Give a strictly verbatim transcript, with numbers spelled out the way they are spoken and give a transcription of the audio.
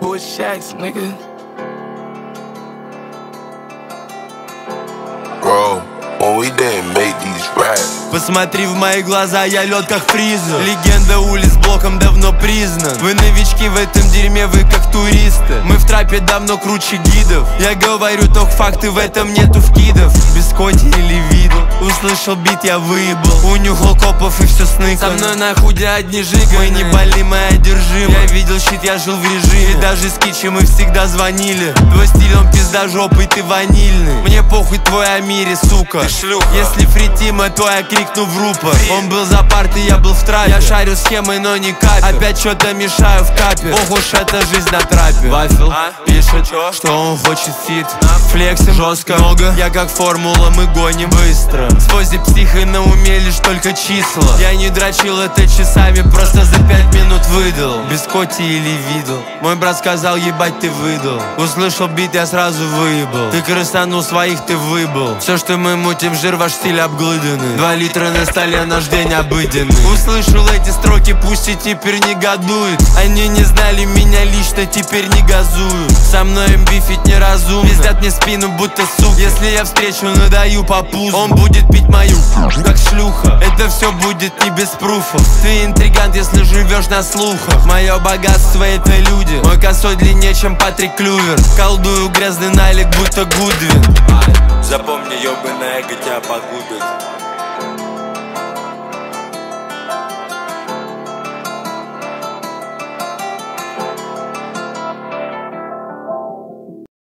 Who is Shaqs, nigga? Bro, when we didn't make these raps. Посмотри в мои глаза, я лед как фриза. Легенда улиц блоком давно признан. Вы новички в этом дерьме, вы как туристы. Мы в трапе давно круче гидов. Я говорю только факты, в этом нету вкидов. Без коти или виду. Услышал бит, я выебал. Унюхал копов и все сныкал. Со мной на худе одни жига. Мы не болим, мы одержимы. Я видел щит, я жил в режиме. И даже с Кичи мы всегда звонили. Твой стиль, он пиздожопый, ты ванильный. Мне похуй твой о мире, сука. Если фритима, то я крикну в рупор. Он был за партой, я был в трапе. Я шарю схемой, но не капер. Опять что-то мешаю в капе. Ох уж эта жизнь на трапе. Вафел а? пишет, Чё? что он хочет фит. Флексим жестко, много. Я как формула, мы гоним быстро. Свози психи на уме лишь только числа. Я не дрочил это часами, просто за пять минут выдал. Без коти или видел. Мой брат сказал, ебать ты выдал. Услышал бит, я сразу выебал. Ты крыстанул своих, ты выбыл. Все, что мы мутим, жир, ваш стиль обглыданный. Два литра на столе, наш день обыденный. Услышал эти строки, пусть и теперь негодует. Они не знали меня лично, теперь не газуют. Со мной им бифить неразумно. Пиздят мне спину, будто сук. Если я встречу, надаю по пузу. Он будет пить мою, как шлюха. Это все будет не без пруфов. Ты интригант, если живешь на слухах. Мое богатство это люди. Мой косой длиннее, чем Патрик Клювер. Колдую грязный налик, будто Гудвин. Запомни, ёбаное эго тебя погубит.